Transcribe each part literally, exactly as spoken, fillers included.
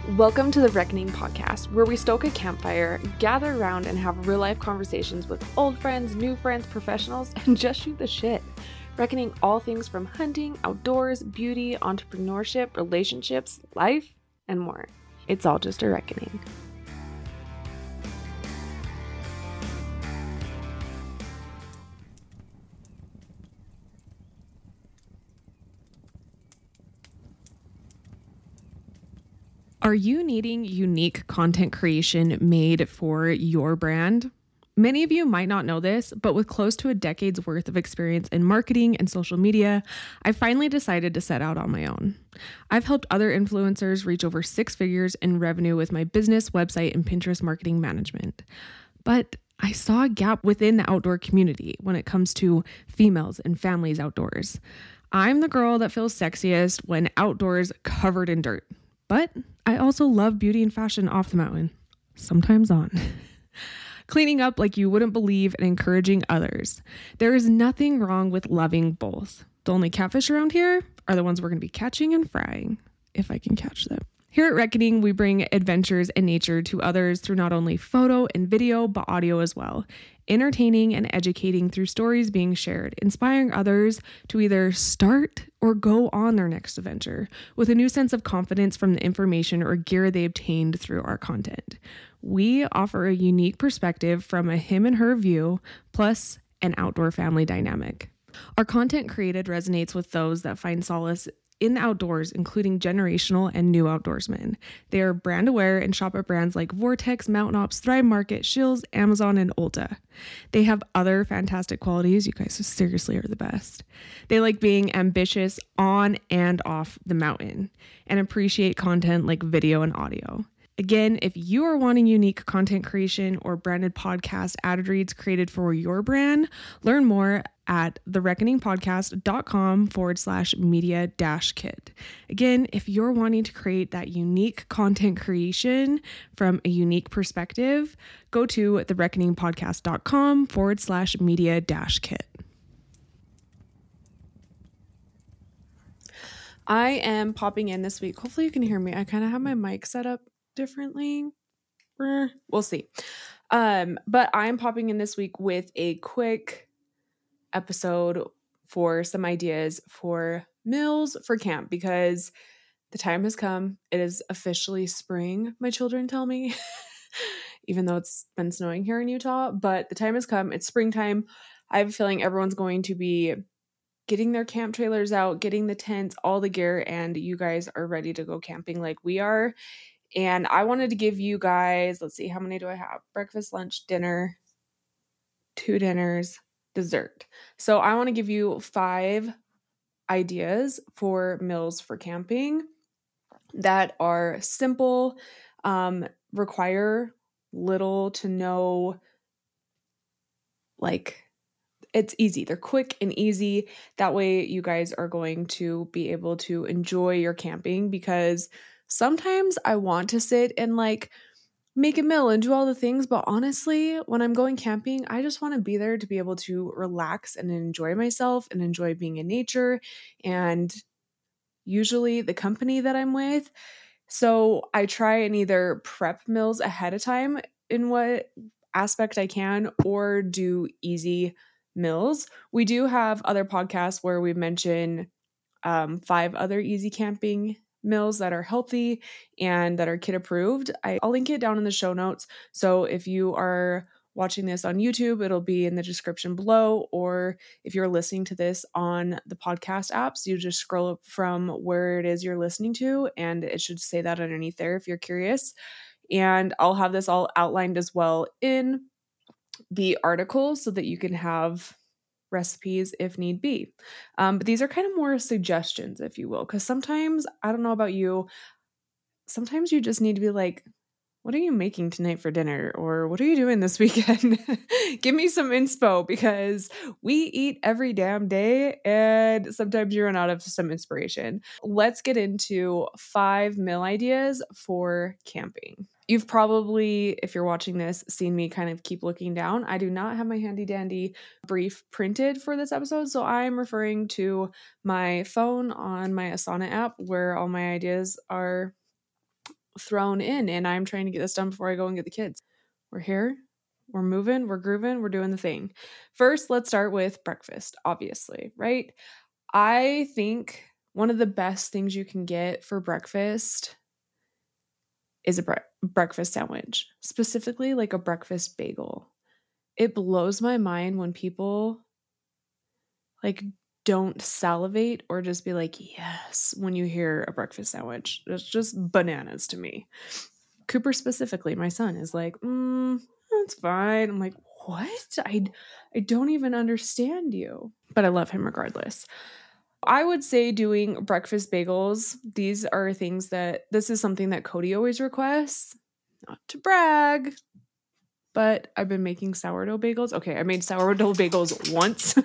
Welcome to the Reckoning Podcast, where we stoke a campfire, gather around, and have real-life conversations with old friends, new friends, professionals, and just shoot the shit. Reckoning all things from hunting, outdoors, beauty, entrepreneurship, relationships, life, and more. It's all just a reckoning. Are you needing unique content creation made for your brand? Many of you might not know this, but with close to a decade's worth of experience in marketing and social media, I finally decided to set out on my own. I've helped other influencers reach over six figures in revenue with my business, website, and Pinterest marketing management. But I saw a gap within the outdoor community when it comes to females and families outdoors. I'm the girl that feels sexiest when outdoors covered in dirt. But I also love beauty and fashion off the mountain, sometimes on. Cleaning up like you wouldn't believe and encouraging others. There is nothing wrong with loving both. The only catfish around here are the ones we're going to be catching and frying, if I can catch them. Here at Reckoning, we bring adventures and nature to others through not only photo and video, but audio as well. Entertaining and educating through stories being shared, inspiring others to either start or go on their next adventure with a new sense of confidence from the information or gear they obtained through our content. We offer a unique perspective from a him and her view, plus an outdoor family dynamic. Our content created resonates with those that find solace in the outdoors, including generational and new outdoorsmen. They are brand aware and shop at brands like Vortex, Mountain Ops, Thrive Market, Shills, Amazon, and Ulta. They have other fantastic qualities. You guys seriously are the best. They like being ambitious on and off the mountain and appreciate content like video and audio. Again, if you are wanting unique content creation or branded podcast added reads created for your brand, learn more at thereckoningpodcast.com forward slash media dash kit. Again, if you're wanting to create that unique content creation from a unique perspective, go to thereckoningpodcast.com forward slash media dash kit. I am popping in this week. Hopefully you can hear me. I kind of have my mic set up differently. We'll see. Um, but I'm popping in this week with a quick episode for some ideas for meals for camp because the time has come. It is officially spring, my children tell me, even though it's been snowing here in Utah, but the time has come. It's springtime. I have a feeling everyone's going to be getting their camp trailers out, getting the tents, all the gear, and you guys are ready to go camping like we are. And I wanted to give you guys, let's see, how many do I have? Breakfast, lunch, dinner, two dinners, dessert. So I want to give you five ideas for meals for camping that are simple, um, require little to no, like, it's easy. They're quick and easy. That way you guys are going to be able to enjoy your camping because sometimes I want to sit and like make a meal and do all the things. But honestly, when I'm going camping, I just want to be there to be able to relax and enjoy myself and enjoy being in nature and usually the company that I'm with. So I try and either prep meals ahead of time in what aspect I can or do easy meals. We do have other podcasts where we mention um, five other easy camping meals that are healthy and that are kid approved. I, I'll link it down in the show notes. So if you are watching this on YouTube, it'll be in the description below. Or if you're listening to this on the podcast apps, you just scroll up from where it is you're listening to, and it should say that underneath there if you're curious. And I'll have this all outlined as well in the article so that you can have recipes if need be. Um, but these are kind of more suggestions, if you will, because sometimes, I don't know about you, sometimes you just need to be like, what are you making tonight for dinner? Or what are you doing this weekend? Give me some inspo because we eat every damn day and sometimes you run out of some inspiration. Let's get into five meal ideas for camping. You've probably, if you're watching this, seen me kind of keep looking down. I do not have my handy dandy brief printed for this episode, so I'm referring to my phone on my Asana app where all my ideas are thrown in, and I'm trying to get this done before I go and get the kids. We're here. We're moving. We're grooving. We're doing the thing. First, let's start with breakfast, obviously, right? I think one of the best things you can get for breakfast is a bre- breakfast sandwich, specifically like a breakfast bagel. It blows my mind when people like don't salivate or just be like, yes, when you hear a breakfast sandwich. It's just bananas to me. Cooper specifically, my son, is like, mm, that's fine. I'm like, what? I, I don't even understand you. But I love him regardless. I would say doing breakfast bagels, these are things that, this is something that Cody always requests. Not to brag, but I've been making sourdough bagels. Okay, I made sourdough bagels once.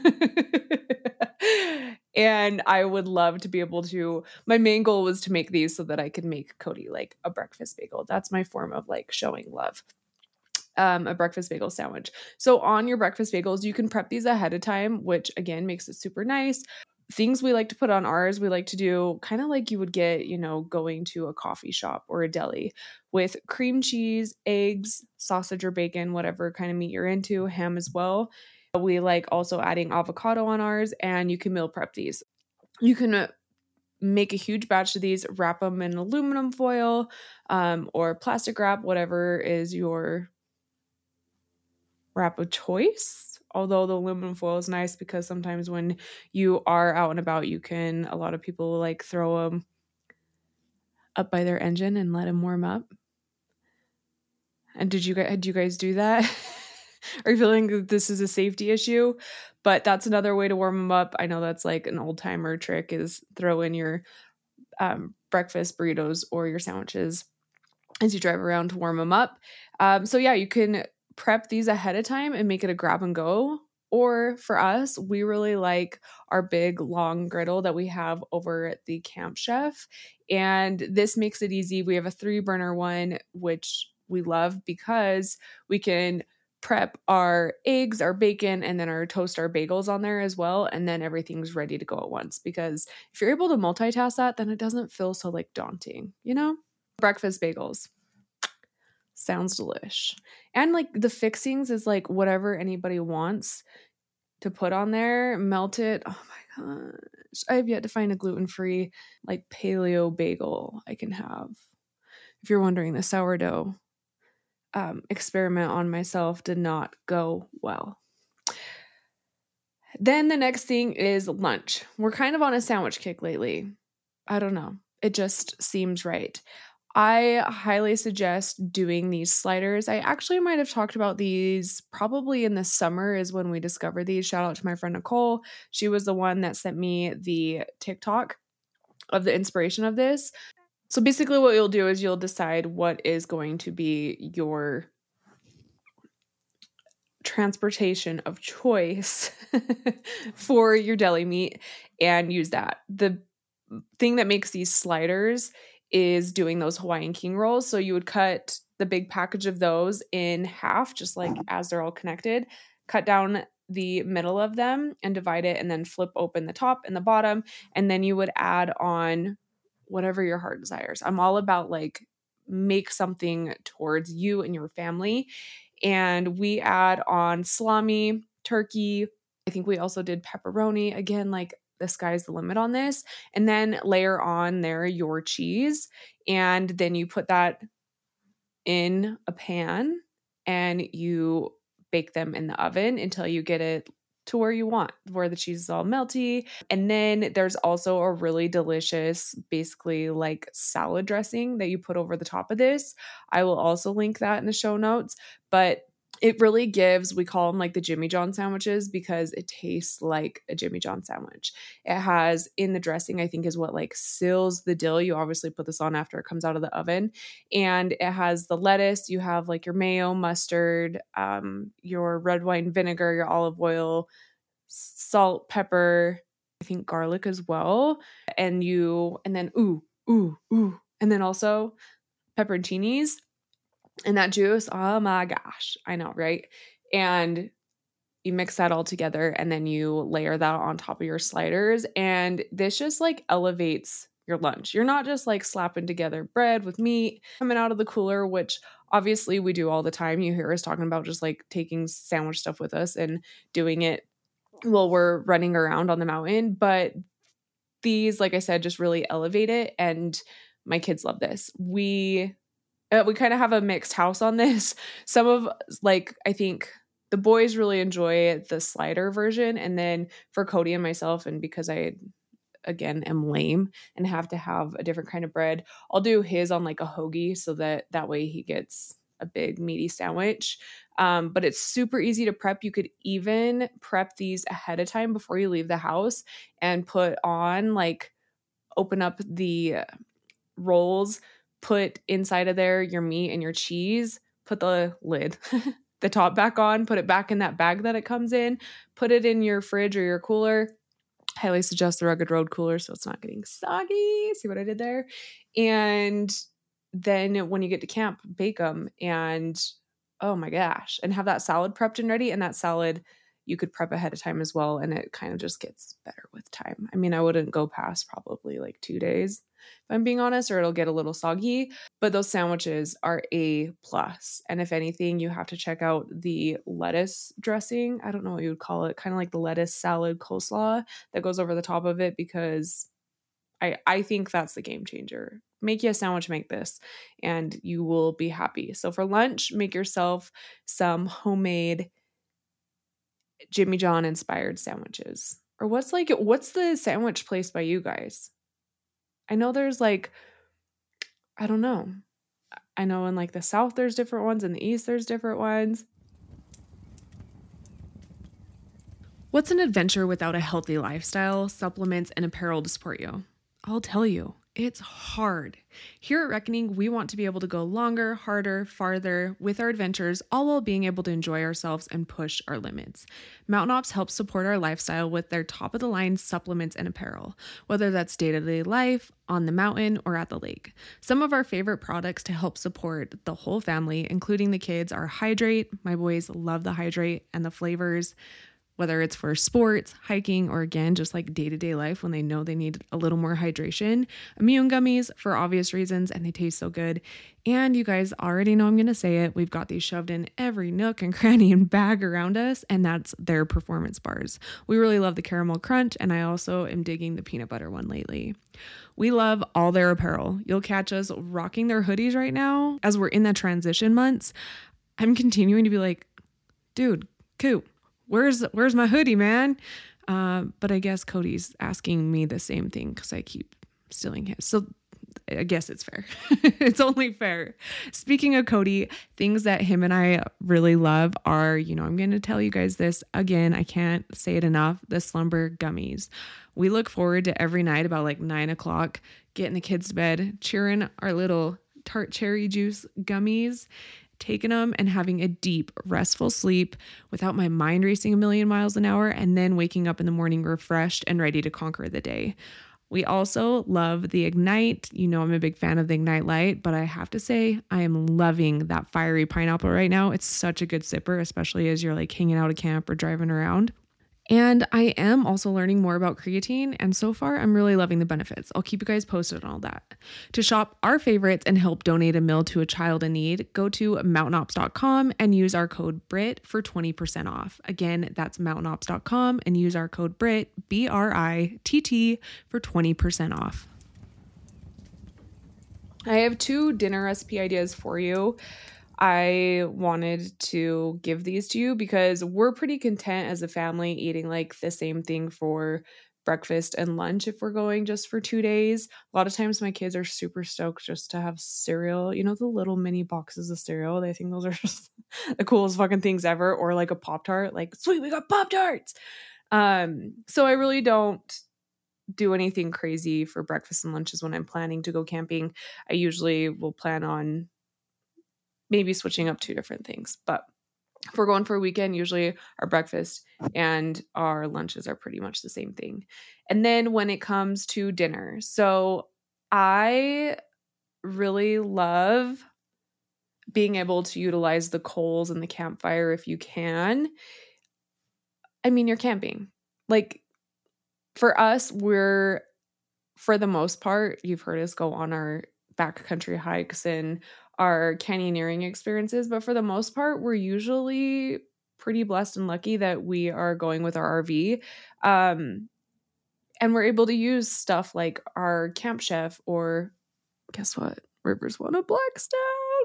And I would love to be able to, my main goal was to make these so that I could make Cody like a breakfast bagel. That's my form of like showing love. Um, a breakfast bagel sandwich. So on your breakfast bagels, you can prep these ahead of time, which again makes it super nice. Things we like to put on ours, we like to do kind of like you would get, you know, going to a coffee shop or a deli with cream cheese, eggs, sausage or bacon, whatever kind of meat you're into, ham as well. We like also adding avocado on ours, and you can meal prep these. You can make a huge batch of these, wrap them in aluminum foil um, or plastic wrap, whatever is your wrap of choice. Although the aluminum foil is nice because sometimes when you are out and about, you can, a lot of people like throw them up by their engine and let them warm up. And did you guys, did you guys do that? Are you feeling that this is a safety issue? But that's another way to warm them up. I know that's like an old timer trick, is throw in your um, breakfast burritos or your sandwiches as you drive around to warm them up. Um, so yeah, you can prep these ahead of time and make it a grab and go. Or for us, we really like our big long griddle that we have over at the Camp Chef. And this makes it easy. We have a three burner one, which we love because we can prep our eggs, our bacon, and then our toast, our bagels on there as well. And then everything's ready to go at once, because if you're able to multitask that, then it doesn't feel so like daunting, you know? Breakfast bagels. Sounds delish. And like the fixings is like whatever anybody wants to put on there, melt it. Oh my gosh. I have yet to find a gluten-free like paleo bagel I can have. If you're wondering, the sourdough um, experiment on myself did not go well. Then the next thing is lunch. We're kind of on a sandwich kick lately. I don't know. It just seems right. I highly suggest doing these sliders. I actually might have talked about these probably in the summer is when we discovered these. Shout out to my friend Nicole. She was the one that sent me the TikTok of the inspiration of this. So basically what you'll do is you'll decide what is going to be your transportation of choice for your deli meat and use that. The thing that makes these sliders is doing those Hawaiian king rolls. So you would cut the big package of those in half, just like as they're all connected, cut down the middle of them and divide it, and then flip open the top and the bottom. And then you would add on whatever your heart desires. I'm all about like make something towards you and your family. And we add on salami, turkey. I think we also did pepperoni. Again, like the sky's the limit on this. And then layer on there your cheese. And then you put that in a pan and you bake them in the oven until you get it to where you want, where the cheese is all melty. And then there's also a really delicious, basically like salad dressing that you put over the top of this. I will also link that in the show notes, but it really gives, we call them like the Jimmy John sandwiches because it tastes like a Jimmy John sandwich. It has in the dressing, I think is what like seals the dill. You obviously put this on after it comes out of the oven. And it has the lettuce. You have like your mayo, mustard, um, your red wine vinegar, your olive oil, salt, pepper, I think garlic as well. And you, and then ooh, ooh, ooh. And then also pepperoncinis. And that juice, oh my gosh, I know, right? And you mix that all together and then you layer that on top of your sliders. And this just like elevates your lunch. You're not just like slapping together bread with meat coming out of the cooler, which obviously we do all the time. You hear us talking about just like taking sandwich stuff with us and doing it while we're running around on the mountain. But these, like I said, just really elevate it. And my kids love this. We uh, we kind of have a mixed house on this. Some of like, I think the boys really enjoy the slider version. And then for Cody and myself, and because I, again, am lame and have to have a different kind of bread, I'll do his on like a hoagie so that that way he gets a big meaty sandwich. Um, but it's super easy to prep. You could even prep these ahead of time before you leave the house and put on like, open up the rolls, put inside of there your meat and your cheese, put the lid, the top back on, put it back in that bag that it comes in, put it in your fridge or your cooler. Highly suggest the Rugged Road cooler so it's not getting soggy. See what I did there? And then when you get to camp, bake them and oh my gosh, and have that salad prepped and ready. And that salad you could prep ahead of time as well. And it kind of just gets better with time. I mean, I wouldn't go past probably like two days, if I'm being honest, or it'll get a little soggy. But those sandwiches are a plus. And if anything, you have to check out the lettuce dressing. I don't know what you would call it, kind of like the lettuce salad coleslaw that goes over the top of it, because I, I think that's the game changer. Make you a sandwich, make this, and you will be happy. So for lunch, make yourself some homemade Jimmy John inspired sandwiches. Or what's like, what's the sandwich place by you guys? I know there's like, I don't know. I know in like the South there's different ones, in the East there's different ones. What's an adventure without a healthy lifestyle, supplements, and apparel to support you? I'll tell you, it's hard. Here at Reckoning, we want to be able to go longer, harder, farther with our adventures, all while being able to enjoy ourselves and push our limits. Mountain Ops helps support our lifestyle with their top-of-the-line supplements and apparel, whether that's day-to-day life, on the mountain, or at the lake. Some of our favorite products to help support the whole family, including the kids, are Hydrate. My boys love the Hydrate and the flavors, whether it's for sports, hiking, or again, just like day-to-day life when they know they need a little more hydration. Immune gummies for obvious reasons, and they taste so good. And you guys already know I'm going to say it. We've got these shoved in every nook and cranny and bag around us, and that's their performance bars. We really love the caramel crunch, and I also am digging the peanut butter one lately. We love all their apparel. You'll catch us rocking their hoodies right now. As we're in the transition months, I'm continuing to be like, dude, Coop, Where's where's my hoodie, man? Uh, but I guess Cody's asking me the same thing because I keep stealing his. So I guess it's fair. It's only fair. Speaking of Cody, things that him and I really love are, you know, I'm going to tell you guys this again. I can't say it enough. The Slumber gummies. We look forward to every night about like nine o'clock, getting the kids to bed, cheering our little tart cherry juice gummies, taking them and having a deep, restful sleep without my mind racing a million miles an hour, and then waking up in the morning refreshed and ready to conquer the day. We also love the Ignite. You know, I'm a big fan of the Ignite Light, but I have to say I am loving that fiery pineapple right now. It's such a good sipper, especially as you're like hanging out at camp or driving around. And I am also learning more about creatine, and so far I'm really loving the benefits. I'll keep you guys posted on all that. To shop our favorites and help donate a meal to a child in need, go to mountain ops dot com and use our code BRIT for twenty percent off. Again, that's mountain ops dot com and use our code BRIT, B R I T T, for twenty percent off. I have two dinner recipe ideas for you. I wanted to give these to you because we're pretty content as a family eating like the same thing for breakfast and lunch if we're going just for two days. A lot of times my kids are super stoked just to have cereal, you know, the little mini boxes of cereal. They think those are just the coolest fucking things ever. Or like a Pop-Tart, like, sweet, we got Pop-Tarts. Um, so I really don't do anything crazy for breakfast and lunches when I'm planning to go camping. I usually will plan on maybe switching up two different things. But if we're going for a weekend, usually our breakfast and our lunches are pretty much the same thing. And then when it comes to dinner, so I really love being able to utilize the coals and the campfire if you can. I mean, you're camping. Like, for us, we're for the most part, you've heard us go on our backcountry hikes and our canyoneering experiences, but for the most part, we're usually pretty blessed and lucky that we are going with our R V. Um, and we're able to use stuff like our Camp Chef, or guess what? Rivers One of Blackstone,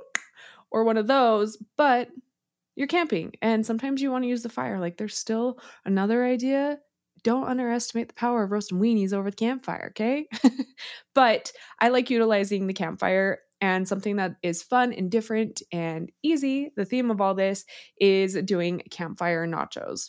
or one of those, but you're camping and sometimes you want to use the fire. Like, there's still another idea. Don't underestimate the power of roasting weenies over the campfire, okay? But I like utilizing the campfire, and something that is fun and different and easy. The theme of all this is doing campfire nachos.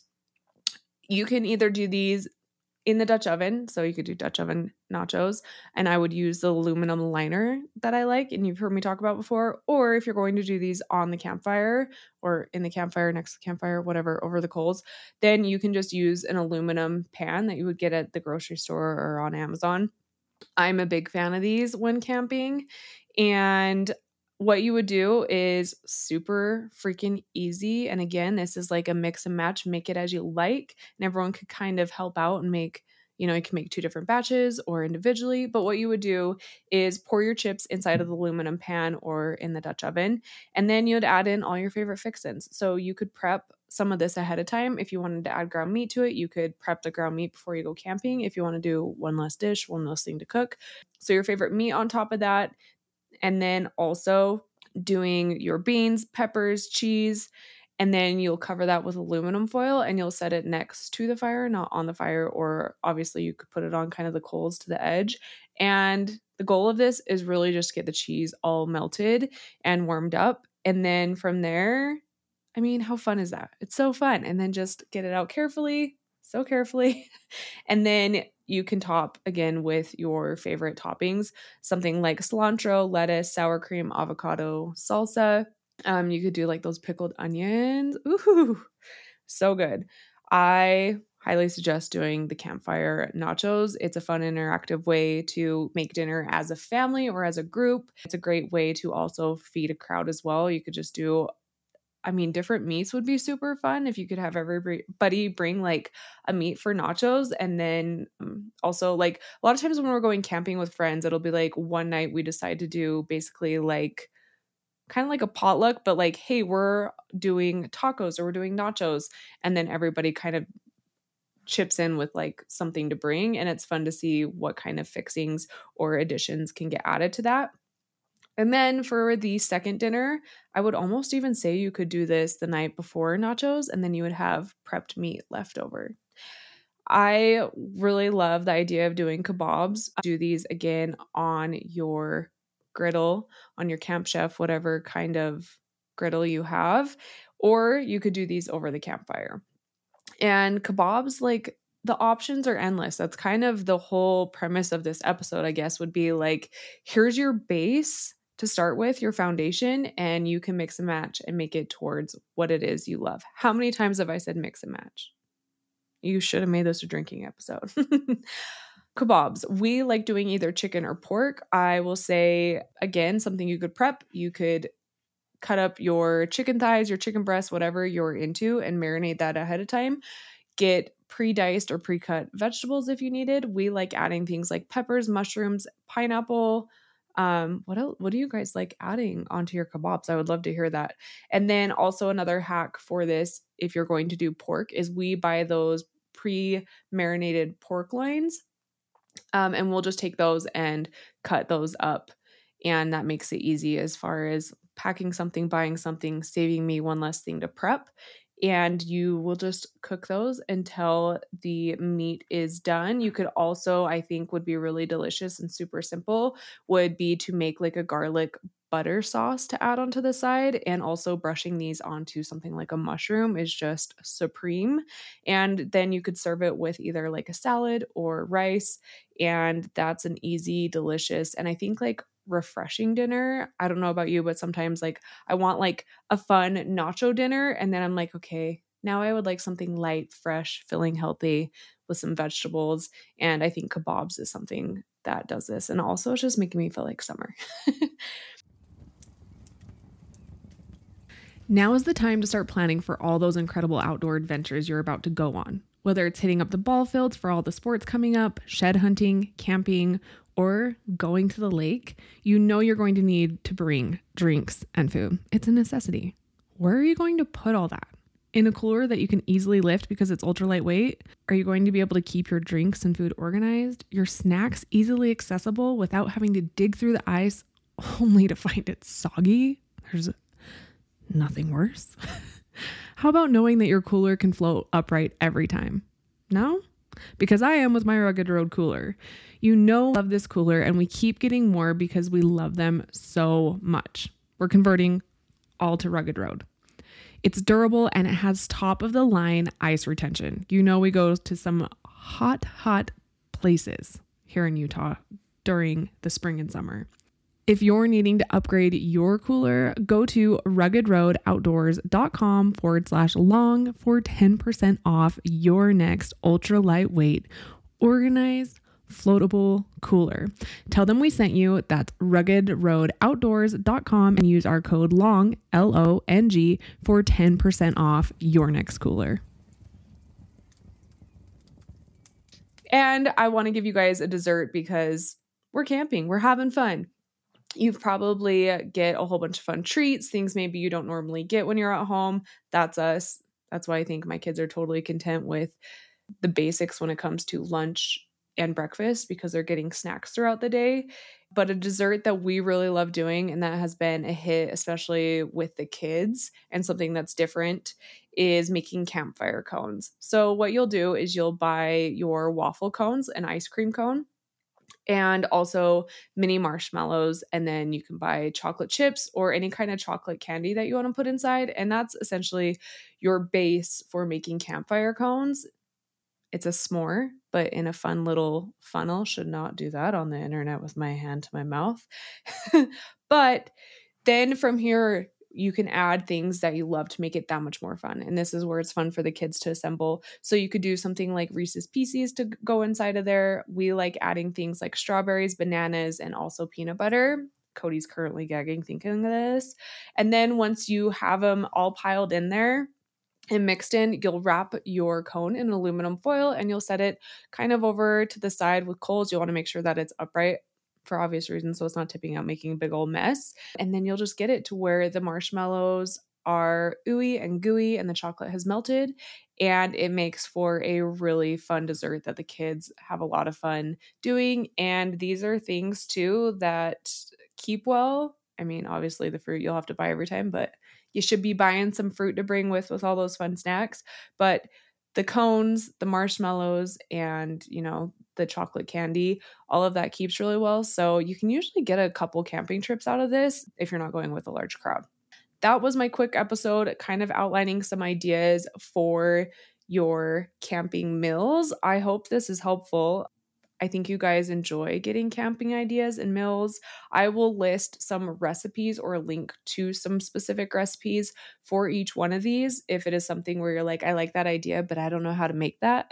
You can either do these in the Dutch oven. So you could do Dutch oven nachos, and I would use the aluminum liner that I like, and you've heard me talk about before. Or if you're going to do these on the campfire or in the campfire, next to the campfire, whatever, over the coals, then you can just use an aluminum pan that you would get at the grocery store or on Amazon. I'm a big fan of these when camping. And what you would do is super freaking easy. And again, this is like a mix and match, make it as you like. And everyone could kind of help out and make, you know, you can make two different batches or individually. But what you would do is pour your chips inside of the aluminum pan or in the Dutch oven. And then you'd add in all your favorite fixins. So you could prep some of this ahead of time. If you wanted to add ground meat to it, you could prep the ground meat before you go camping. If you want to do one less dish, one less thing to cook. So your favorite meat on top of that. And then also doing your beans, peppers, cheese, and then you'll cover that with aluminum foil and you'll set it next to the fire, not on the fire, or obviously you could put it on kind of the coals to the edge. And the goal of this is really just to get the cheese all melted and warmed up. And then from there, I mean, how fun is that? It's so fun. And then just get it out carefully, so carefully. And then you can top again with your favorite toppings, something like cilantro, lettuce, sour cream, avocado, salsa. Um, you could do like those pickled onions. Ooh, so good. I highly suggest doing the campfire nachos. It's a fun, interactive way to make dinner as a family or as a group. It's a great way to also feed a crowd as well. You could just do, I mean, different meats would be super fun if you could have everybody bring like a meat for nachos. And then um, also, like, a lot of times when we're going camping with friends, it'll be like one night we decide to do basically like kind of like a potluck, but like, hey, we're doing tacos or we're doing nachos. And then everybody kind of chips in with like something to bring. And it's fun to see what kind of fixings or additions can get added to that. And then for the second dinner, I would almost even say you could do this the night before nachos, and then you would have prepped meat left over. I really love the idea of doing kebabs. Do these again on your griddle, on your Camp Chef, whatever kind of griddle you have, or you could do these over the campfire. And kebabs, like, the options are endless. That's kind of the whole premise of this episode, I guess, would be like, here's your base to start with, your foundation, and you can mix and match and make it towards what it is you love. How many times have I said mix and match? You should have made this a drinking episode. Kebabs. We like doing either chicken or pork. I will say, again, something you could prep. You could cut up your chicken thighs, your chicken breasts, whatever you're into, and marinate that ahead of time. Get pre-diced or pre-cut vegetables if you needed. We like adding things like peppers, mushrooms, pineapple. Um, what else? What do you guys like adding onto your kebabs? I would love to hear that. And then also another hack for this, if you're going to do pork, is we buy those pre-marinated pork loins. Um, and we'll just take those and cut those up. And that makes it easy as far as packing something, buying something, saving me one less thing to prep. And you will just cook those until the meat is done. You could also, I think would be really delicious and super simple, would be to make like a garlic butter sauce to add onto the side. And also brushing these onto something like a mushroom is just supreme. And then you could serve it with either like a salad or rice. And that's an easy, delicious, and I think like refreshing dinner. I don't know about you, but sometimes like I want like a fun nacho dinner, and then I'm like, okay, now I would like something light, fresh, filling, healthy with some vegetables. And I think kebabs is something that does this. And also it's just making me feel like summer. Now is the time to start planning for all those incredible outdoor adventures you're about to go on. Whether it's hitting up the ball fields for all the sports coming up, shed hunting, camping, or going to the lake, you know you're going to need to bring drinks and food. It's a necessity. Where are you going to put all that? In a cooler that you can easily lift because it's ultra lightweight? Are you going to be able to keep your drinks and food organized? Your snacks easily accessible without having to dig through the ice only to find it soggy? There's nothing worse. How about knowing that your cooler can float upright every time? No? Because I am with my Rugged Road cooler. You know, I love this cooler, and we keep getting more because we love them so much. We're converting all to Rugged Road. It's durable and it has top of the line ice retention. You know, we go to some hot, hot places here in Utah during the spring and summer. If you're needing to upgrade your cooler, go to ruggedroadoutdoors.com forward slash long for ten percent off your next ultra lightweight, organized, floatable cooler. Tell them we sent you. That's rugged road outdoors dot com and use our code LONG, L O N G, for ten percent off your next cooler. And I want to give you guys a dessert because we're camping. We're having fun. You probably get a whole bunch of fun treats, things maybe you don't normally get when you're at home. That's us. That's why I think my kids are totally content with the basics when it comes to lunch and breakfast because they're getting snacks throughout the day. But a dessert that we really love doing, and that has been a hit, especially with the kids, and something that's different, is making campfire cones. So what you'll do is you'll buy your waffle cones, an ice cream cone, and also mini marshmallows. And then you can buy chocolate chips or any kind of chocolate candy that you want to put inside. And that's essentially your base for making campfire cones. It's a s'more, but in a fun little funnel. Should not do that on the internet with my hand to my mouth. But then from here, you can add things that you love to make it that much more fun. And this is where it's fun for the kids to assemble. So you could do something like Reese's Pieces to go inside of there. We like adding things like strawberries, bananas, and also peanut butter. Cody's currently gagging thinking of this. And then once you have them all piled in there and mixed in, you'll wrap your cone in aluminum foil and you'll set it kind of over to the side with coals. You'll want to make sure that it's upright for obvious reasons, so it's not tipping out, making a big old mess. And then you'll just get it to where the marshmallows are ooey and gooey and the chocolate has melted, and it makes for a really fun dessert that the kids have a lot of fun doing. And these are things too that keep well. I mean, obviously the fruit you'll have to buy every time, but you should be buying some fruit to bring with with all those fun snacks. But the cones, the marshmallows, and, you know, the chocolate candy, all of that keeps really well. So you can usually get a couple camping trips out of this if you're not going with a large crowd. That was my quick episode, kind of outlining some ideas for your camping meals. I hope this is helpful. I think you guys enjoy getting camping ideas and meals. I will list some recipes or link to some specific recipes for each one of these. If it is something where you're like, I like that idea, but I don't know how to make that.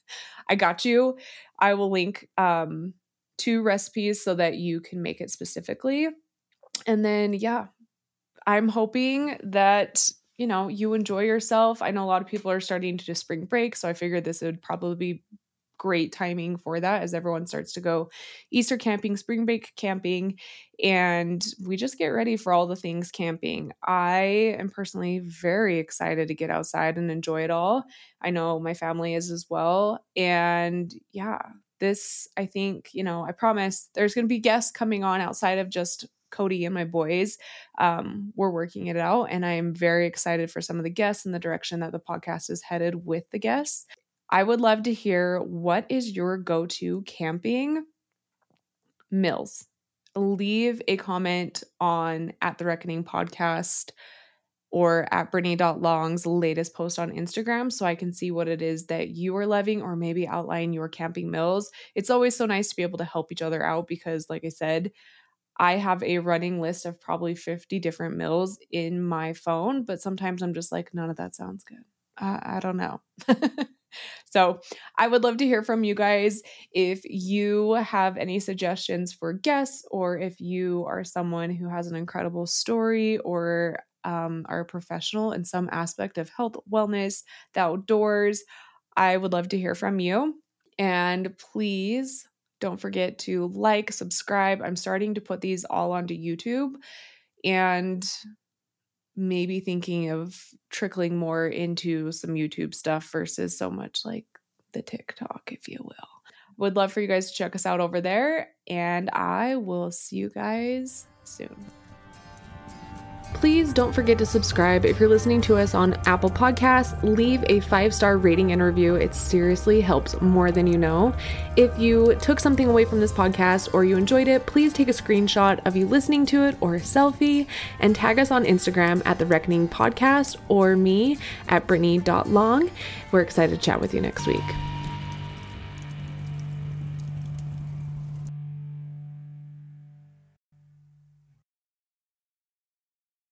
I got you. I will link um, two recipes so that you can make it specifically. And then, yeah, I'm hoping that, you know, you enjoy yourself. I know a lot of people are starting to do spring break, so I figured this would probably be great timing for that as everyone starts to go Easter camping, spring break camping, and we just get ready for all the things camping. I am personally very excited to get outside and enjoy it all. I know my family is as well. And yeah, this, I think, you know, I promise there's going to be guests coming on outside of just Cody and my boys. Um, we're working it out, and I am very excited for some of the guests and the direction that the podcast is headed with the guests. I would love to hear, what is your go-to camping meals? Leave a comment on at the Reckoning Podcast or at Brittany.Long's latest post on Instagram so I can see what it is that you are loving, or maybe outline your camping meals. It's always so nice to be able to help each other out because, like I said, I have a running list of probably fifty different meals in my phone, but sometimes I'm just like, none of that sounds good. Uh, I don't know. So I would love to hear from you guys. If you have any suggestions for guests, or if you are someone who has an incredible story or um, are a professional in some aspect of health, wellness, the outdoors, I would love to hear from you. And please don't forget to like, subscribe. I'm starting to put these all onto YouTube and maybe thinking of trickling more into some YouTube stuff versus so much like the TikTok, if you will. Would love for you guys to check us out over there, and I will see you guys soon. Please don't forget to subscribe. If you're listening to us on Apple Podcasts, leave a five-star rating and review. It seriously helps more than you know. If you took something away from this podcast or you enjoyed it, please take a screenshot of you listening to it or a selfie and tag us on Instagram at The Reckoning Podcast or me at Brittany dot long. We're excited to chat with you next week.